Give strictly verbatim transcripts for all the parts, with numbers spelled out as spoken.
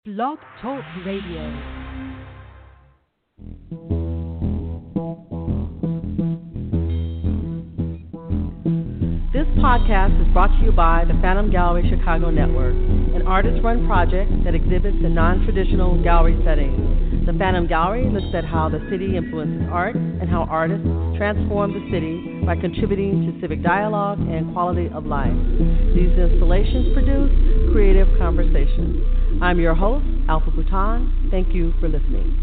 Blog Talk Radio. This podcast is brought to you by the Phantom Gallery Chicago Network, an artist-run project that exhibits in non-traditional gallery settings. The Phantom Gallery looks at how the city influences art and how artists transform the city by contributing to civic dialogue and quality of life. These installations produce creative conversations. I'm your host, Alpha Bhutan. Thank you for listening.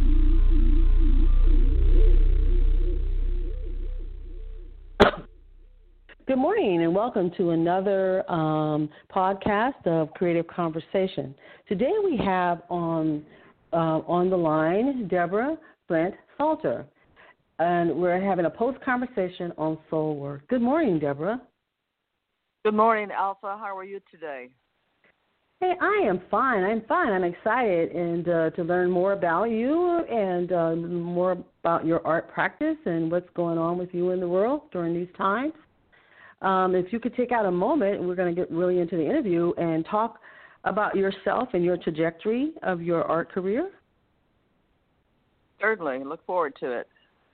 Good morning and welcome to another um, podcast of Creative Conversation. Today we have on uh, on the line Deborah Brent Salter, and we're having a post-conversation on soul work. Good morning, Deborah. Good morning, Alpha. How are you today? Hey, I am fine. I'm fine. I'm excited and uh, to learn more about you and uh, more about your art practice and what's going on with you in the world during these times. Um, if you could take out a moment, we're going to get really into the interview and talk about yourself and your trajectory of your art career. Certainly. Look forward to it.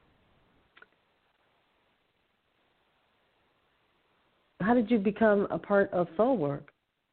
How did you become a part of soul work?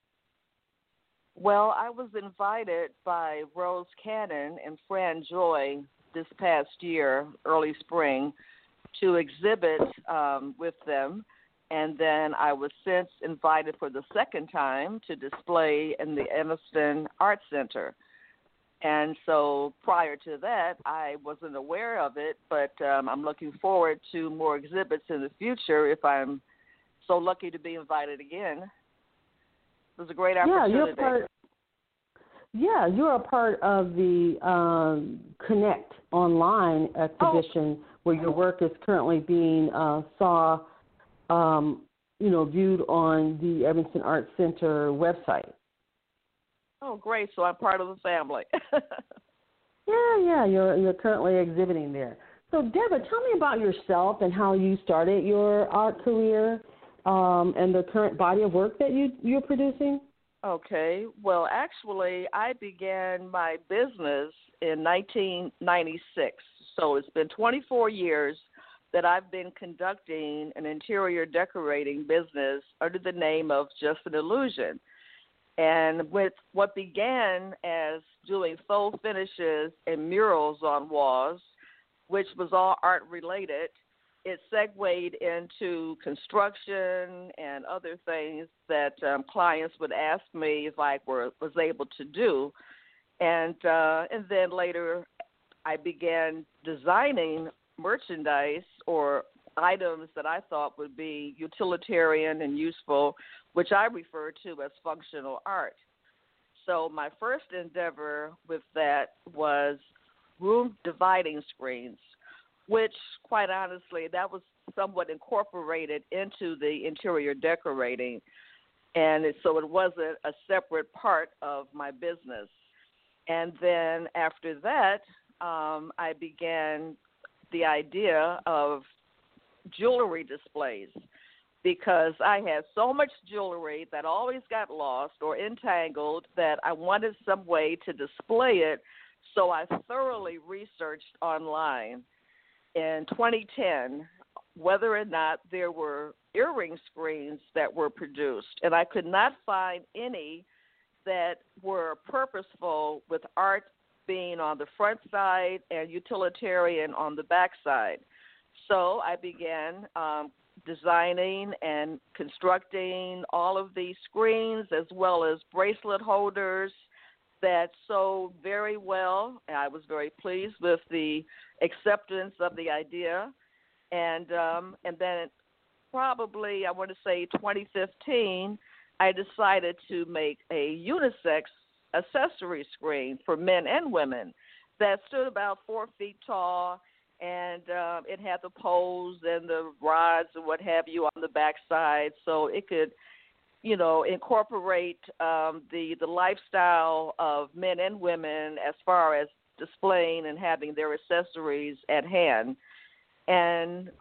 Well, I was invited by Rose Cannon and Fran Joy this past year, early spring, to exhibit um, with them. And then I was since invited for the second time to display in the Evanston Art Center. And so prior to that, I wasn't aware of it, but um, I'm looking forward to more exhibits in the future if I'm so lucky to be invited again. It was a great opportunity. Yeah, you're part, yeah, you're a part of the um, Connect online exhibition oh. where your work is currently being uh, saw Um, you know, viewed on the Evanston Art Center website. Oh, great! So I'm part of the family. yeah, yeah, you're you're currently exhibiting there. So, Deborah, tell me about yourself and how you started your art career um, and the current body of work that you you're producing. Okay. Well, actually, I began my business in nineteen ninety-six, so it's been twenty-four years that I've been conducting an interior decorating business under the name of Just an Illusion. And with what began as doing faux finishes and murals on walls, which was all art related, it segued into construction and other things that um, clients would ask me if I were, was able to do. And uh, and then later I began designing merchandise or items that I thought would be utilitarian and useful, which I refer to as functional art. So my first endeavor with that was room dividing screens, which quite honestly, that was somewhat incorporated into the interior decorating. And it, so it wasn't a separate part of my business. And then after that, um, I began the idea of jewelry displays because I had so much jewelry that always got lost or entangled that I wanted some way to display it, so I thoroughly researched online in twenty ten whether or not there were earring screens that were produced, and I could not find any that were purposeful with art being on the front side and utilitarian on the back side. So I began um, designing and constructing all of these screens as well as bracelet holders that sold very well. I was very pleased with the acceptance of the idea. And um, and then probably, I want to say twenty fifteen, I decided to make a unisex accessory screen for men and women that stood about four feet tall, and uh, it had the poles and the rods and what have you on the back side, so it could, you know, incorporate um, the the lifestyle of men and women as far as displaying and having their accessories at hand. And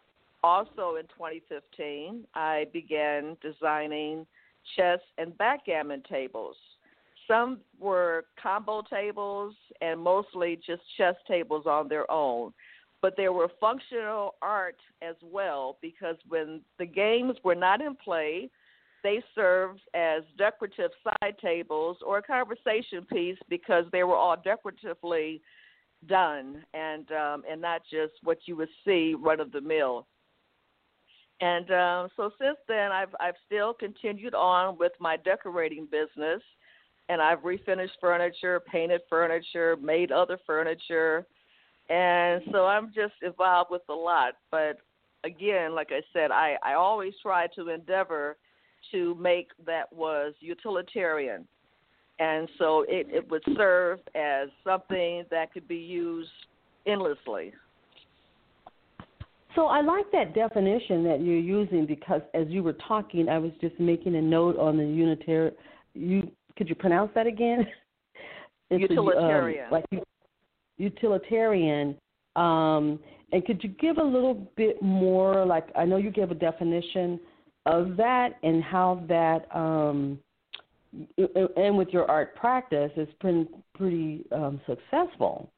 also in twenty fifteen, I began designing chess and backgammon tables. some were combo tables and mostly just chess tables on their own. But there were functional art as well, because when the games were not in play, they served as decorative side tables or a conversation piece, because they were all decoratively done and um, and not just what you would see run of the mill. And um, so since then, I've I've still continued on with my decorating business, and I've refinished furniture, painted furniture, made other furniture. And so I'm just involved with a lot. But again, like I said, I, I always try to endeavor to make that was utilitarian. And so it, it would serve as something that could be used endlessly. So I like that definition that you're using, because as you were talking, I was just making a note on the unitary. You could you pronounce that again? It's utilitarian. A, um, like utilitarian. Um, and could you give a little bit more? Like, I know you gave a definition of that and how that, um, and with your art practice, it's been pretty um, successful.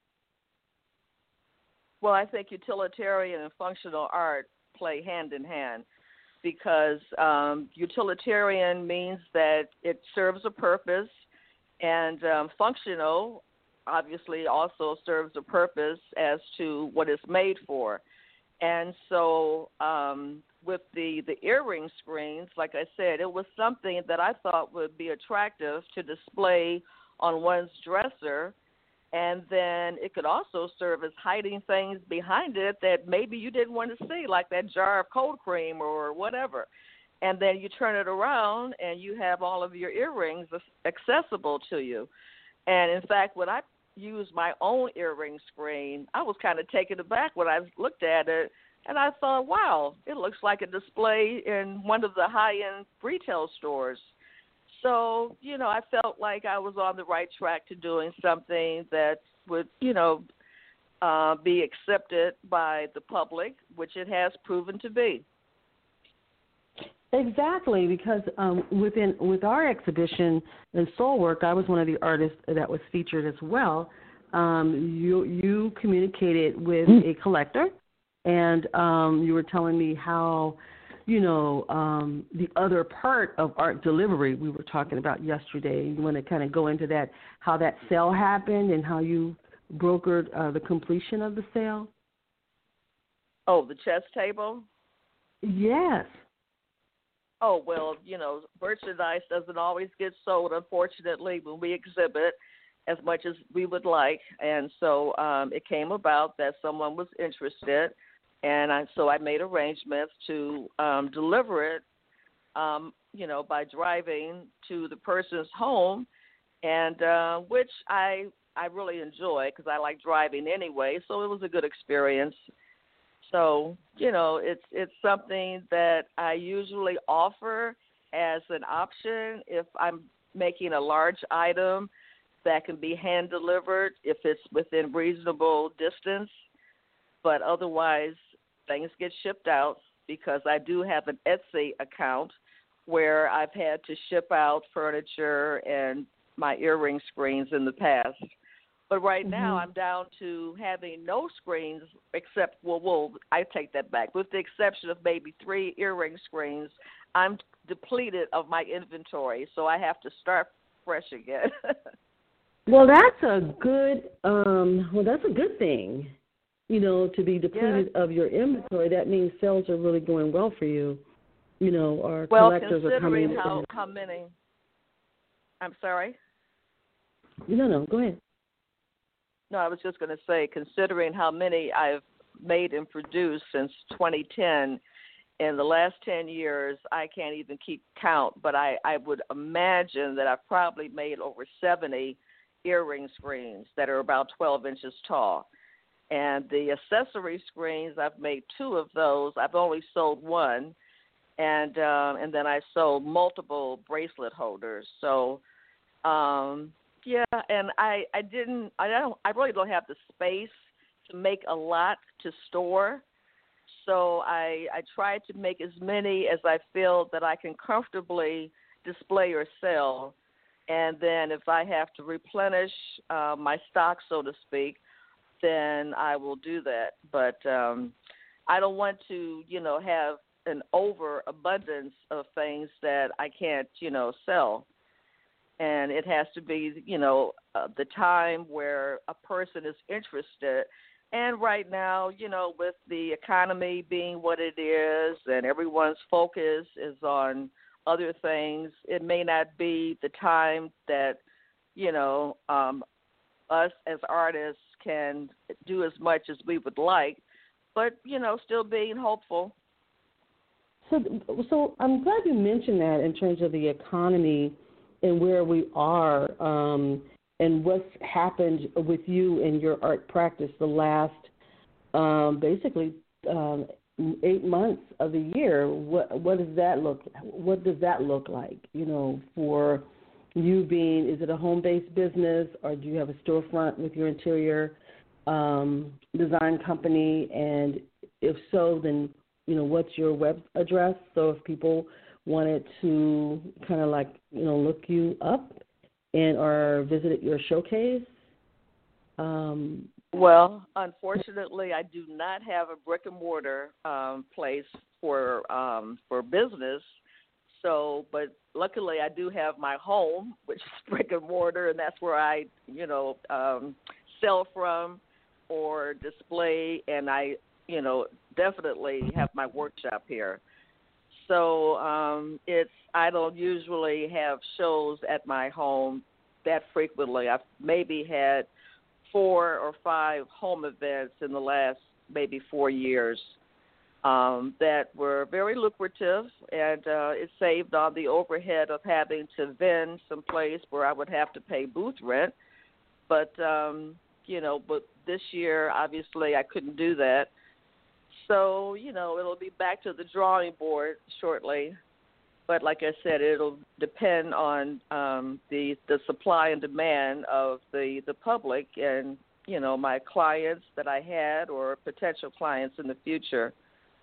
Well, I think utilitarian and functional art play hand in hand, because um, utilitarian means that it serves a purpose, and um, functional obviously also serves a purpose as to what it's made for. And so um, with the, the earring screens, like I said, it was something that I thought would be attractive to display on one's dresser. And then it could also serve as hiding things behind it that maybe you didn't want to see, like that jar of cold cream or whatever. And then you turn it around and you have all of your earrings accessible to you. And, in fact, when I used my own earring screen, I was kind of taken aback when I looked at it. And I thought, wow, it looks like a display in one of the high-end retail stores. So, you know, I felt like I was on the right track to doing something that would, you know, uh, be accepted by the public, which it has proven to be. Exactly, because um, within with our exhibition in Soulwork, I was one of the artists that was featured as well. Um, you you communicated with a collector, and um, you were telling me how, you know, um, the other part of art delivery we were talking about yesterday. You want to kind of go into that, how that sale happened and how you brokered uh, the completion of the sale? Oh, the chess table? Yes. Oh, well, you know, merchandise doesn't always get sold, unfortunately, when we exhibit as much as we would like. And so um, it came about that someone was interested, and I, so I made arrangements to um, deliver it, um, you know, by driving to the person's home, and uh, which I I really enjoy because I like driving anyway, so it was a good experience. So, you know, it's it's something that I usually offer as an option if I'm making a large item that can be hand-delivered if it's within reasonable distance. But otherwise, things get shipped out because I do have an Etsy account where I've had to ship out furniture and my earring screens in the past. But right mm-hmm. now I'm down to having no screens except, well, well, I take that back. With the exception of maybe three earring screens, I'm depleted of my inventory, so I have to start fresh again. Well, that's a good, um, well, that's a good thing, you know, to be depleted yeah. of your inventory. That means sales are really going well for you. You know, our well, collectors are coming in. Well, considering how, how many, I'm sorry? No, no, go ahead. No, I was just going to say, considering how many I've made and produced since twenty ten, in the last ten years, I can't even keep count, but I, I would imagine that I've probably made over seventy earring screens that are about twelve inches tall. And the accessory screens, I've made two of those. I've only sold one, and um, and then I sold multiple bracelet holders. So, um, yeah, and I, I didn't, I don't, I really don't have the space to make a lot to store. So I, I try to make as many as I feel that I can comfortably display or sell. And then if I have to replenish uh, my stock, so to speak, then I will do that. But um, I don't want to, you know, have an overabundance of things that I can't, you know, sell. And it has to be, you know, uh, the time where a person is interested. And right now, you know, with the economy being what it is and everyone's focus is on other things, it may not be the time that, you know, um, us as artists can do as much as we would like, but, you know, still being hopeful. So, so I'm glad you mentioned that in terms of the economy and where we are um, and what's happened with you and your art practice the last um, basically um, eight months of the year. What what does that look? What does that look like? You know, for you being, is it a home-based business or do you have a storefront with your interior um, design company? And if so, then you know, what's your web address? So if people wanted to kind of like, you know, look you up and or visit your showcase? Um, well, unfortunately, I do not have a brick and mortar um, place for um, for business. So, but luckily, I do have my home, which is brick and mortar, and that's where I, you know, um, sell from or display, and I, you know, definitely have my workshop here. So um, it's I don't usually have shows at my home that frequently. I've maybe had four or five home events in the last maybe four years um, that were very lucrative, and uh, it saved on the overhead of having to vend someplace where I would have to pay booth rent. But, um, you know, but this year, obviously, I couldn't do that. So, you know, it'll be back to the drawing board shortly. But like I said, it'll depend on um, the the supply and demand of the, the public and, you know, my clients that I had or potential clients in the future.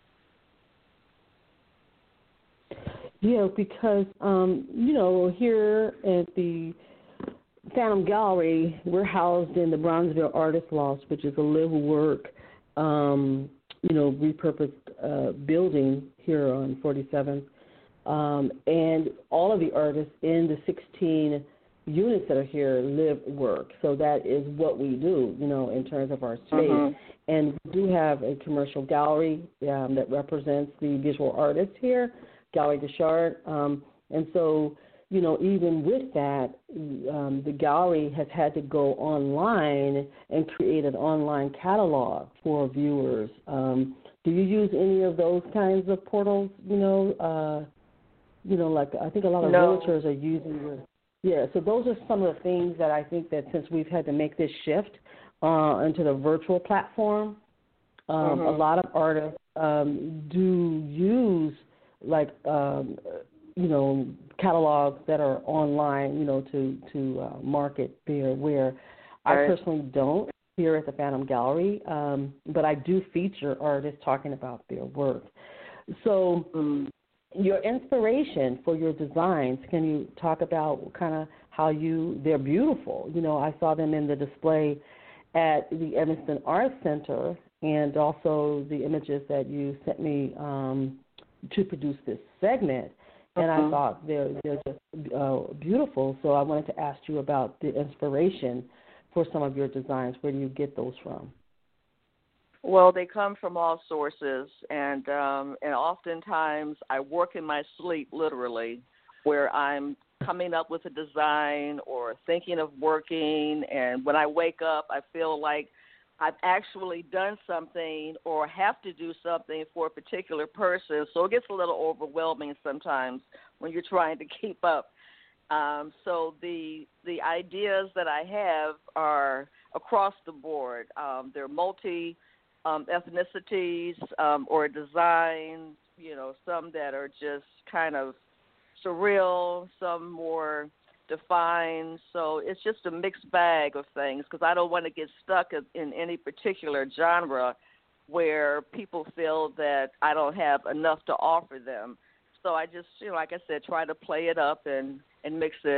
Yeah, because, um, you know, here at the Phantom Gallery, we're housed in the Bronzeville Artist Loft, which is a live-work, um, you know, repurposed uh, building here on forty-seventh. Um, and all of the artists in the sixteen units that are here live work. So that is what we do, you know, in terms of our space. Mm-hmm. And we do have a commercial gallery um, that represents the visual artists here, Gallery de Chart. Um, and so, you know, even with that, um, the gallery has had to go online and create an online catalog for viewers. Um, do you use any of those kinds of portals, you know, uh, You know, like I think a lot of no. realtors are using your, yeah, so those are some of the things that I think that since we've had to make this shift uh, into the virtual platform, um, mm-hmm. a lot of artists um, do use, like, um, you know, catalogs that are online, you know, to, to uh, market their where. Right. I personally don't here at the Phantom Gallery, um, but I do feature artists talking about their work. So, mm. Your inspiration for your designs, can you talk about kind of how you, they're beautiful. You know, I saw them in the display at the Evanston Arts Center and also the images that you sent me um, to produce this segment. And uh-huh. I thought they're, they're just uh, beautiful. So I wanted to ask you about the inspiration for some of your designs. Where do you get those from? Well, they come from all sources, and um, and oftentimes I work in my sleep, literally, where I'm coming up with a design or thinking of working, and when I wake up, I feel like I've actually done something or have to do something for a particular person, so it gets a little overwhelming sometimes when you're trying to keep up. Um, so the the ideas that I have are across the board. Um, they're multi Um, ethnicities um, or designs, you know, some that are just kind of surreal, some more defined. So it's just a mixed bag of things because I don't want to get stuck in any particular genre where people feel that I don't have enough to offer them. So I just, you know, like I said, try to play it up and, and mix it.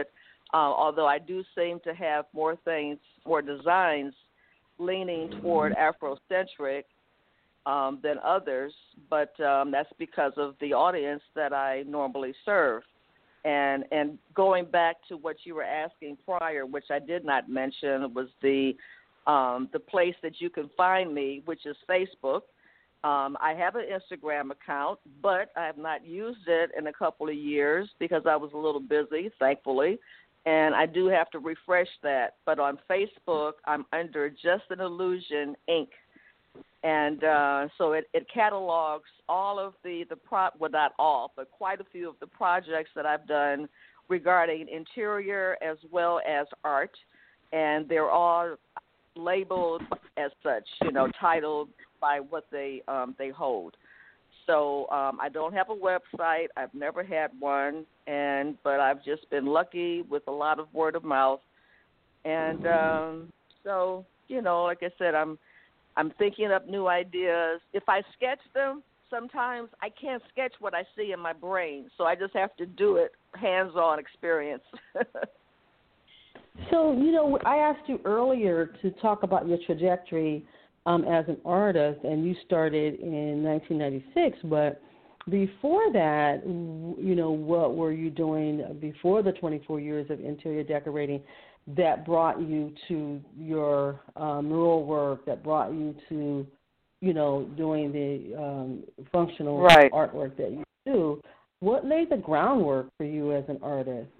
Uh, although I do seem to have more things, more designs leaning toward Afrocentric um, than others, but um, that's because of the audience that I normally serve. And and going back to what you were asking prior, which I did not mention, was the um, the place that you can find me, which is Facebook. Um, I have an Instagram account, but I have not used it in a couple of years because I was a little busy, thankfully, and I do have to refresh that. But on Facebook, I'm under Just an Illusion, Incorporated. And uh, so it, it catalogs all of the, the pro- well, not all, but quite a few of the projects that I've done regarding interior as well as art. And they're all labeled as such, you know, titled by what they um, they hold. So um, I don't have a website. I've never had one, and but I've just been lucky with a lot of word of mouth. And um, so, you know, like I said, I'm I'm thinking up new ideas. If I sketch them, sometimes I can't sketch what I see in my brain, so I just have to do it, hands-on experience. So, you know, I asked you earlier to talk about your trajectory um, as an artist, and you started in nineteen ninety-six, but before that, you know, what were you doing before the twenty-four years of interior decorating that brought you to your um, mural work, that brought you to, you know, doing the um, functional right. artwork that you do? What laid the groundwork for you as an artist?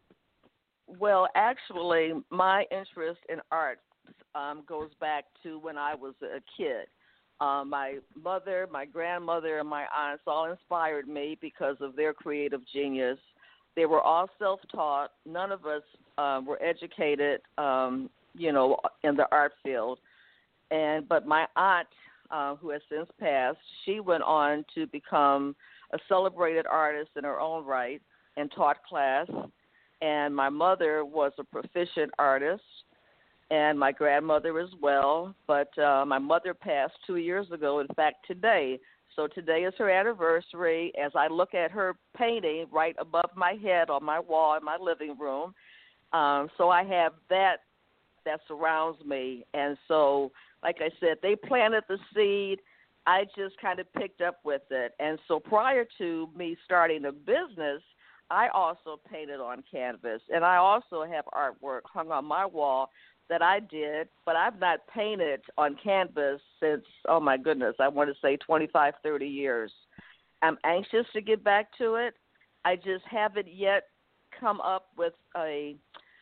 Well, actually, my interest in art um, goes back to when I was a kid. Uh, my mother, my grandmother, and my aunts all inspired me because of their creative genius. They were all self-taught. None of us uh, were educated, um, you know, in the art field. And but my aunt, uh, who has since passed, she went on to become a celebrated artist in her own right and taught class. And my mother was a proficient artist, and my grandmother as well. But uh, my mother passed two years ago, in fact, today. So today is her anniversary. As I look at her painting right above my head on my wall in my living room, um, so I have that that surrounds me. And so, like I said, they planted the seed. I just kind of picked up with it. And so prior to me starting a business, I also painted on canvas, and I also have artwork hung on my wall that I did, but I've not painted on canvas since, oh my goodness, I want to say twenty-five, thirty years. I'm anxious to get back to it. I just haven't yet come up with a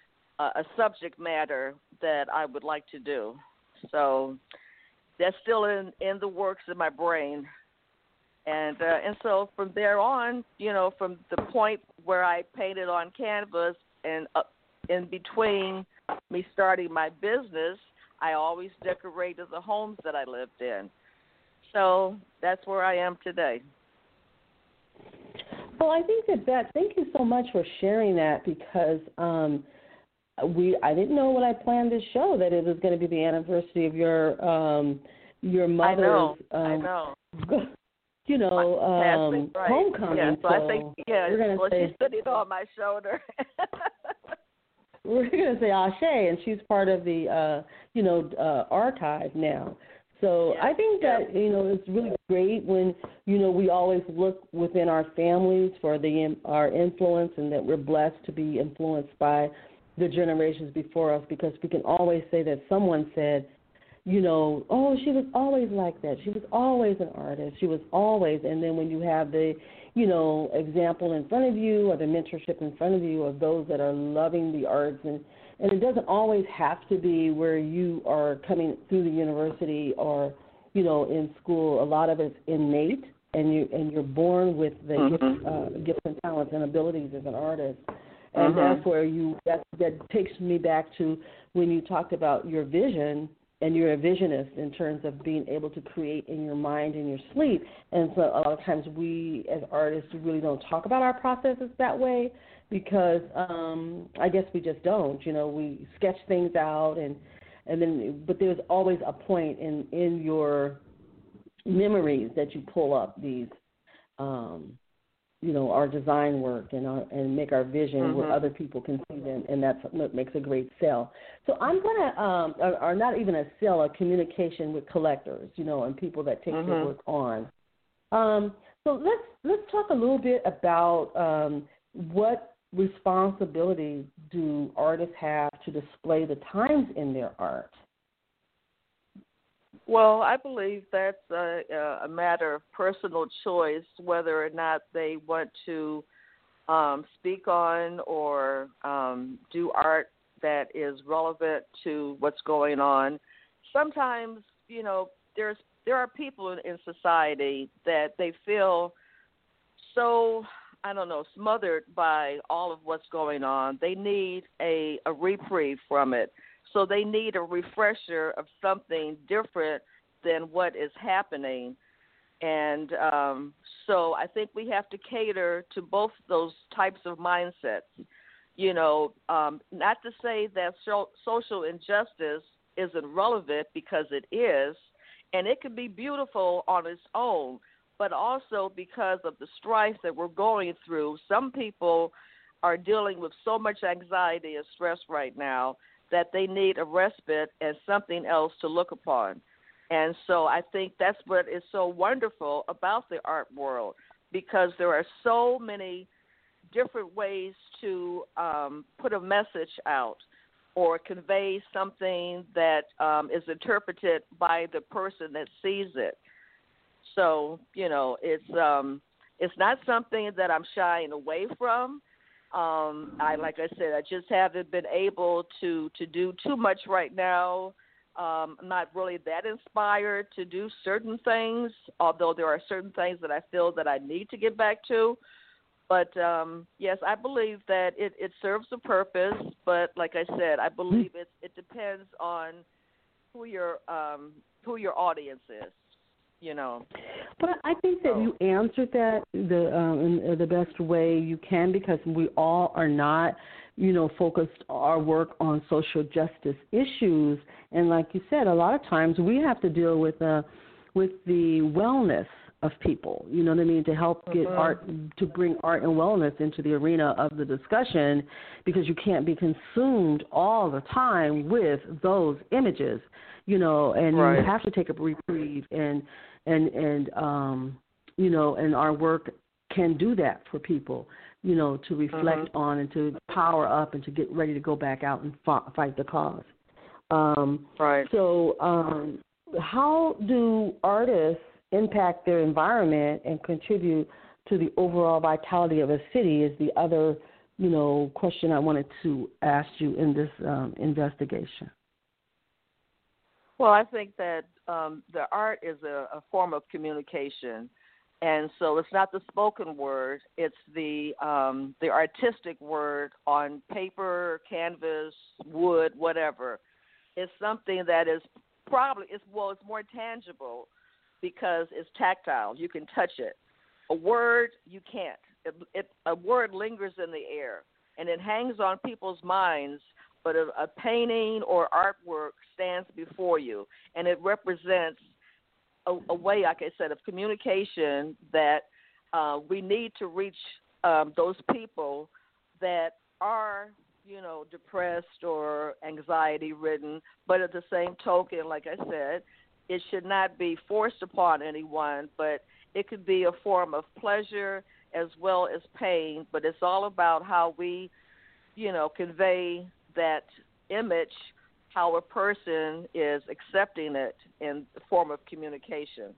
a subject matter that I would like to do. So that's still in, in the works in my brain. And uh, and so from there on, you know, from the point where I painted on canvas and uh, in between me starting my business, I always decorated the homes that I lived in. So that's where I am today. Well, I think that, that thank you so much for sharing that, because um, we I didn't know when I planned this show that it was going to be the anniversary of your um, your mother's. I know. Um, I know. You know, um, right. homecoming. Yeah, so, so I think, yeah, we're gonna well, say, she's sitting on my shoulder. We're going to say Ashe, and she's part of the, uh, you know, uh, archive now. So yeah, I think yeah. that, you know, it's really great when, you know, we always look within our families for the our influence, and that we're blessed to be influenced by the generations before us, because we can always say that someone said, you know, oh, she was always like that. She was always an artist. She was always, and then when you have the, you know, example in front of you or the mentorship in front of you of those that are loving the arts, and, and it doesn't always have to be where you are coming through the university or, you know, in school. A lot of it's innate, and, you, and you're born with the mm-hmm. gifts, uh, gifts and talents and abilities as an artist. And mm-hmm. that's where you, that, that takes me back to when you talked about your vision. And you're a visionist in terms of being able to create in your mind in your sleep. And so a lot of times we as artists really don't talk about our processes that way, because um, I guess we just don't. You know, we sketch things out, and and then but there's always a point in, in your memories that you pull up these um, you know, our design work and our, and make our vision mm-hmm. where other people can see them, and that's what makes a great sale. So I'm going to, um, or, or not even a sale, a communication with collectors, you know, and people that take mm-hmm. your work on. Um, so let's let's talk a little bit about um, what responsibility do artists have to display the times in their art? Well, I believe that's a, a matter of personal choice, whether or not they want to um, speak on or um, do art that is relevant to what's going on. Sometimes, you know, there's there are people in, in society that they feel so, I don't know, smothered by all of what's going on. They need a, a reprieve from it. So they need a refresher of something different than what is happening. And um, so I think we have to cater to both those types of mindsets. You know, um, not to say that so, social injustice isn't relevant, because it is, and it can be beautiful on its own, but also because of the strife that we're going through. Some people are dealing with so much anxiety and stress right now that they need a respite and something else to look upon. And so I think that's what is so wonderful about the art world, because there are so many different ways to um, put a message out or convey something that um, is interpreted by the person that sees it. So, you know, it's um, it's not something that I'm shying away from. Um, I, like I said, I just haven't been able to, to do too much right now. Um, I'm not really that inspired to do certain things, although there are certain things that I feel that I need to get back to. But, um, yes, I believe that it, it serves a purpose. But like I said, I believe it, it depends on who your um, who your audience is. You know, but I think that you answered that the um, in the best way you can, because we all are not, you know, focused our work on social justice issues, and like you said, a lot of times we have to deal with uh, with the wellness of people. You know what I mean? To help get mm-hmm. art, to bring art and wellness into the arena of the discussion, because you can't be consumed all the time with those images. You know, and right. you have to take a reprieve, and and and um, you know, and our work can do that for people. You know, to reflect mm-hmm. on and to power up and to get ready to go back out and f- fight the cause. Um, right. So, um, how do artists impact their environment and contribute to the overall vitality of a city? Is the other, you know, question I wanted to ask you in this um, investigation. Well, I think that um, the art is a, a form of communication, and so it's not the spoken word; it's the um, the artistic word on paper, canvas, wood, whatever. It's something that is probably it's well, it's more tangible because it's tactile. You can touch it. A word, you can't. It, it, a word lingers in the air, and it hangs on people's minds. But a, a painting or artwork stands before you, and it represents a, a way, like I said, of communication that uh, we need to reach um, those people that are, you know, depressed or anxiety-ridden. But at the same token, like I said, it should not be forced upon anyone, but it could be a form of pleasure as well as pain. But it's all about how we, you know, convey that image, how a person is accepting it in the form of communication.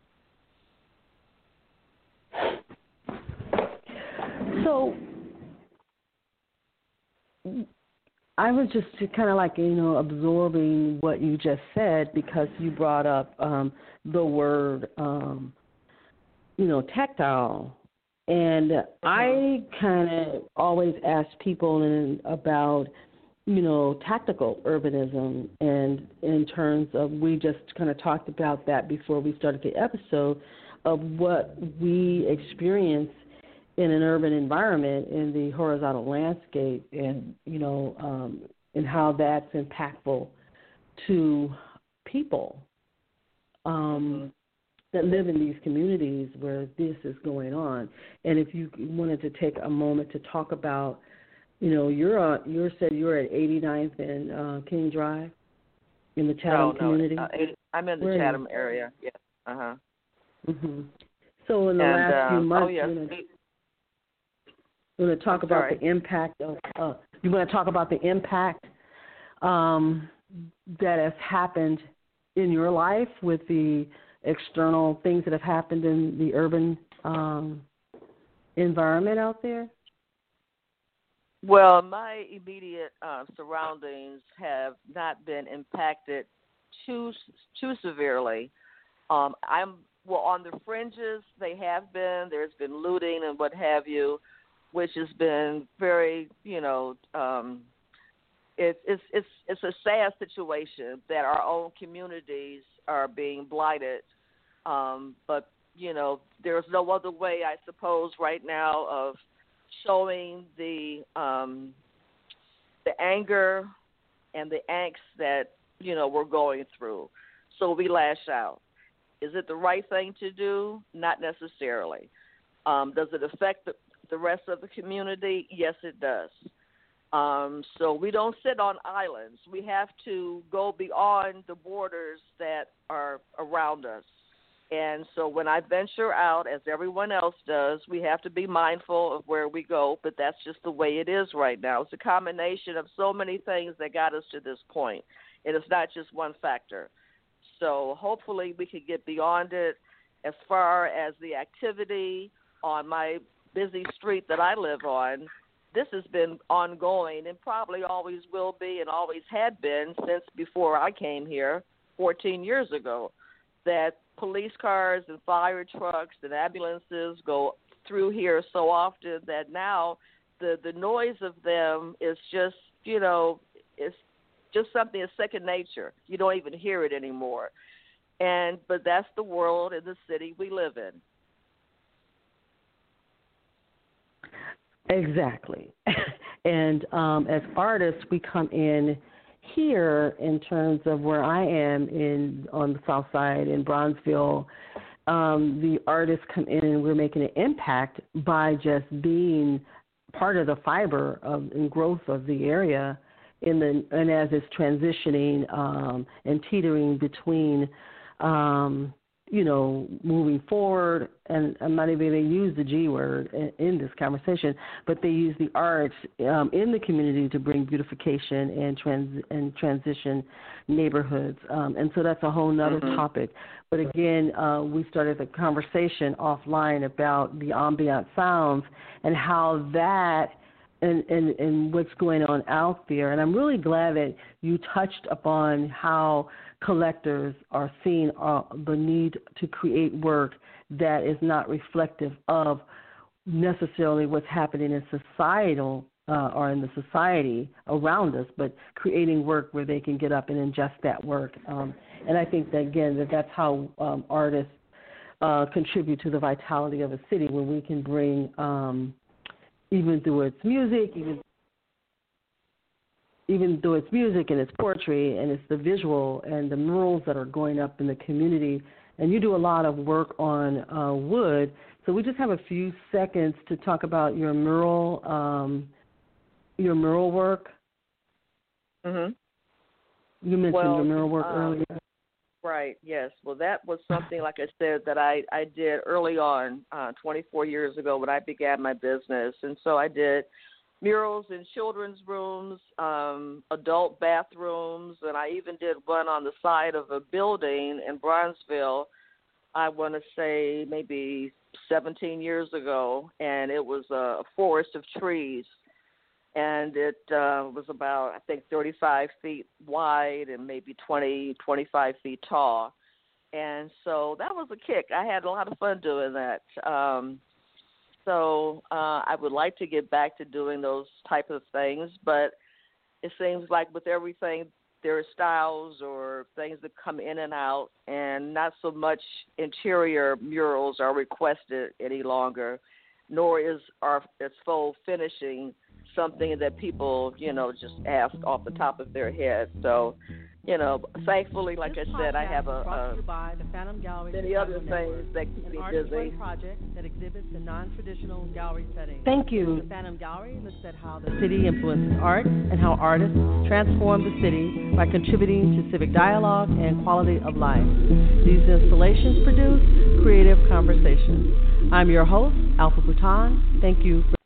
So I was just kind of like, you know, absorbing what you just said, because you brought up um, the word, um, you know, tactile. And mm-hmm. I kind of always ask people in, about, you know, tactical urbanism, and in terms of, we just kind of talked about that before we started the episode, of what we experience in an urban environment, in the horizontal landscape, and, you know, um, and how that's impactful to people. Um, that live in these communities where this is going on. And if you wanted to take a moment to talk about, you know, you're uh, you said you're at eighty-ninth and uh, King Drive in the Chatham no, no, community. Uh, I'm in the Where Chatham area. Yeah. Uh huh. Mm-hmm. So in the and, last few uh, months, oh yes. you know, you want to talk I'm about sorry. the impact of. Uh, you want to talk about the impact um, that has happened in your life with the external things that have happened in the urban um, environment out there? Well, my immediate uh, surroundings have not been impacted too too severely. Um, I'm well on the fringes. They have been. There's been looting and what have you, which has been very, you know, um, it's it's it's it's a sad situation that our own communities are being blighted. Um, but you know, there's no other way, I suppose, right now of showing the um, the anger and the angst that, you know, we're going through. So we lash out. Is it the right thing to do? Not necessarily. Um, does it affect the, the rest of the community? Yes, it does. Um, so we don't sit on islands. We have to go beyond the borders that are around us. And so when I venture out, as everyone else does, we have to be mindful of where we go, but that's just the way it is right now. It's a combination of so many things that got us to this point, and it's not just one factor. So hopefully we can get beyond it. As far as the activity on my busy street that I live on, this has been ongoing and probably always will be and always had been since before I came here fourteen years ago, that police cars and fire trucks and ambulances go through here so often that now the, the noise of them is just, you know, it's just something that's second nature. You don't even hear it anymore. And but that's the world and the city we live in. Exactly. And um, as artists, we come in here in terms of where I am in on the South Side in Bronzeville. Um, the artists come in and we're making an impact by just being part of the fiber of and growth of the area. In the and as it's transitioning um, and teetering between. Um, you know, moving forward, and I'm not even going to use the G word in, in this conversation, but they use the arts um, in the community to bring beautification and trans and transition neighborhoods. Um, and so that's a whole nother mm-hmm. topic. But again, uh, we started the conversation offline about the ambient sounds and how that and, and, and what's going on out there. And I'm really glad that you touched upon how collectors are seeing uh, the need to create work that is not reflective of necessarily what's happening in societal uh, or in the society around us, but creating work where they can get up and ingest that work. Um, and I think that, again, that that's how um, artists uh, contribute to the vitality of a city, when we can bring, um, even through its music, even even though it's music and it's poetry and it's the visual and the murals that are going up in the community. And you do a lot of work on uh, wood. So we just have a few seconds to talk about your mural, um, your mural work. Mm-hmm. You mentioned well, your mural work um, earlier. Right, yes. Well, that was something, like I said, that I, I did early on, uh, twenty-four years ago when I began my business. And so I did murals in children's rooms, um, adult bathrooms, and I even did one on the side of a building in Bronzeville, I want to say maybe seventeen years ago, and it was a forest of trees. And it uh, was about, I think, thirty-five feet wide and maybe twenty, twenty-five feet tall. And so that was a kick. I had a lot of fun doing that. Um, so uh, I would like to get back to doing those type of things, but it seems like with everything, there are styles or things that come in and out, and not so much interior murals are requested any longer, nor is our its full finishing something that people, you know, just ask off the top of their head. So you know, thankfully, like This I said, I have a, podcast is brought to a you by the Phantom Gallery many Chicago other Network, things that keep an me artist-run busy. project that exhibits in non-traditional gallery settings. Thank you. The Phantom Gallery looks at how the city influences art and how artists transform the city by contributing to civic dialogue and quality of life. These installations produce creative conversations. I'm your host, Alpha Bhutan. Thank you for